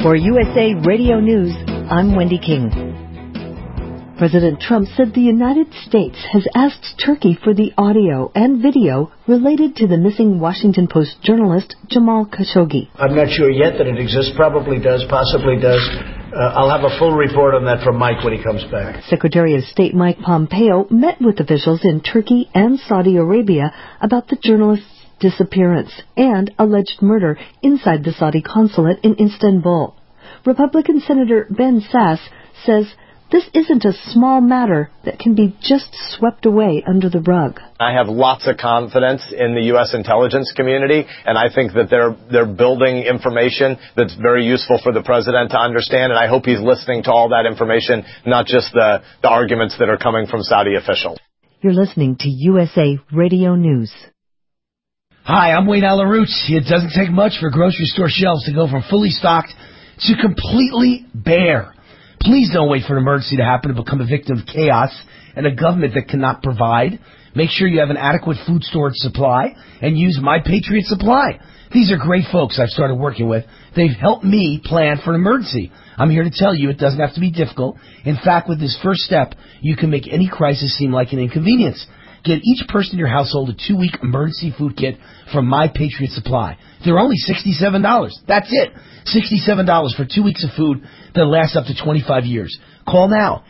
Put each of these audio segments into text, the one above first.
For USA Radio News, I'm Wendy King. President Trump said the United States has asked Turkey for the audio and video related to the missing Washington Post journalist Jamal Khashoggi. I'm not sure yet that it exists. Probably does, possibly does. I'll have a full report on that from Mike when he comes back. Secretary of State Mike Pompeo met with officials in Turkey and Saudi Arabia about the journalist's disappearance and alleged murder inside the Saudi consulate in Istanbul. Republican Senator Ben Sasse says this isn't a small matter that can be just swept away under the rug. I have lots of confidence in the U.S. intelligence community, and I think that they're building information that's very useful for the president to understand, and I hope he's listening to all that information, not just the arguments that are coming from Saudi officials. You're listening to USA Radio News. Hi, I'm Wayne Alarouche. It doesn't take much for grocery store shelves to go from fully stocked to completely bare. Please don't wait for an emergency to happen to become a victim of chaos and a government that cannot provide. Make sure you have an adequate food storage supply and use My Patriot Supply. These are great folks I've started working with. They've helped me plan for an emergency. I'm here to tell you it doesn't have to be difficult. In fact, with this first step, you can make any crisis seem like an inconvenience. Get each person in your household a 2-week emergency food kit from My Patriot Supply. They're only $67. That's it. $67 for 2 weeks of food that lasts up to 25 years. Call now,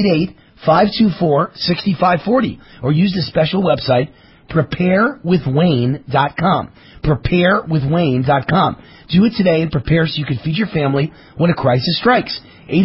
888-524-6540, or use the special website, preparewithwayne.com. Preparewithwayne.com. Do it today and prepare so you can feed your family when a crisis strikes.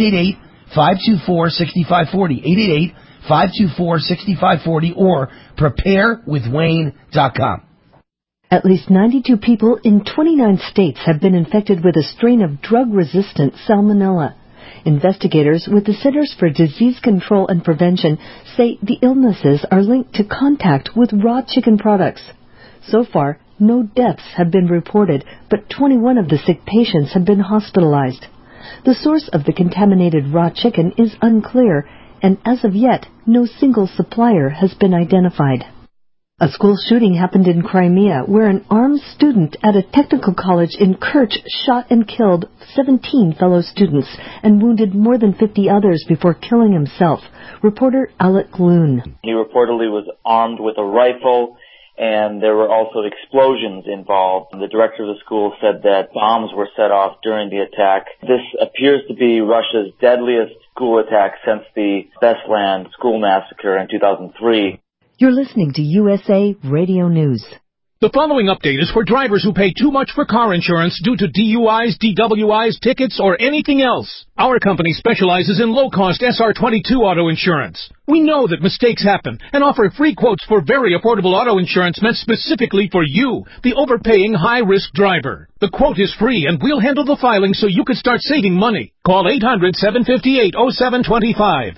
888-524-6540. 888-524-6540 or preparewithwayne.com. At least 92 people in 29 states have been infected with a strain of drug-resistant salmonella. Investigators with the Centers for Disease Control and Prevention say the illnesses are linked to contact with raw chicken products. So far, no deaths have been reported, but 21 of the sick patients have been hospitalized. The source of the contaminated raw chicken is unclear, and as of yet, no single supplier has been identified. A school shooting happened in Crimea, where an armed student at a technical college in Kerch shot and killed 17 fellow students and wounded more than 50 others before killing himself. Reporter Alec Loon. He reportedly was armed with a rifle, and there were also explosions involved. The director of the school said that bombs were set off during the attack. This appears to be Russia's deadliest school attack since the Beslan school massacre in 2003. You're listening to USA Radio News. The following update is for drivers who pay too much for car insurance due to DUIs, DWIs, tickets, or anything else. Our company specializes in low-cost SR22 auto insurance. We know that mistakes happen and offer free quotes for very affordable auto insurance meant specifically for you, the overpaying high-risk driver. The quote is free, and we'll handle the filing so you can start saving money. Call 800-758-0725.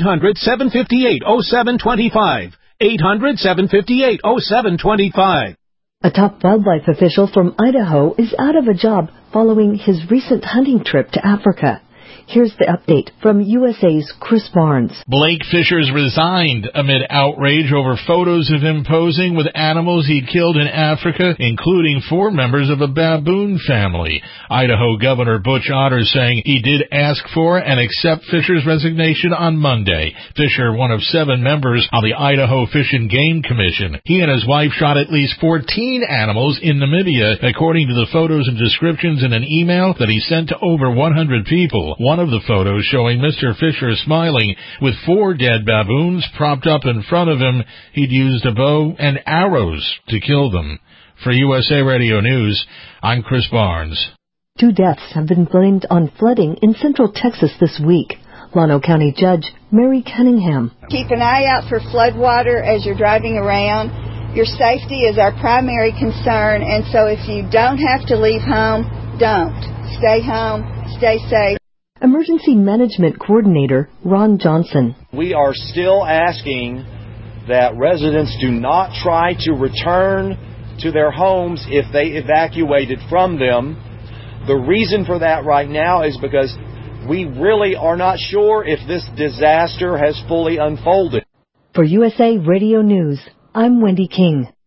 800-758-0725. 800-758-0725. A top wildlife official from Idaho is out of a job following his recent hunting trip to Africa. Here's the update from USA's Chris Barnes. Blake Fishers resigned amid outrage over photos of him posing with animals he'd killed in Africa, including 4 members of a baboon family. Idaho Governor Butch Otter saying he did ask for and accept Fishers' resignation on Monday. Fisher, one of 7 members on the Idaho Fish and Game Commission. He and his wife shot at least 14 animals in Namibia, according to the photos and descriptions in an email that he sent to over 100 people. One of the photos showing Mr. Fisher smiling with 4 dead baboons propped up in front of him. He'd used a bow and arrows to kill them. For USA Radio News, I'm Chris Barnes. 2 deaths have been blamed on flooding in central Texas this week. Llano County Judge Mary Cunningham. Keep an eye out for flood water as you're driving around. Your safety is our primary concern, and so if you don't have to leave home, don't. Stay home, stay safe. Emergency Management Coordinator Ron Johnson. We are still asking that residents do not try to return to their homes if they evacuated from them. The reason for that right now is because we really are not sure if this disaster has fully unfolded. For USA Radio News, I'm Wendy King.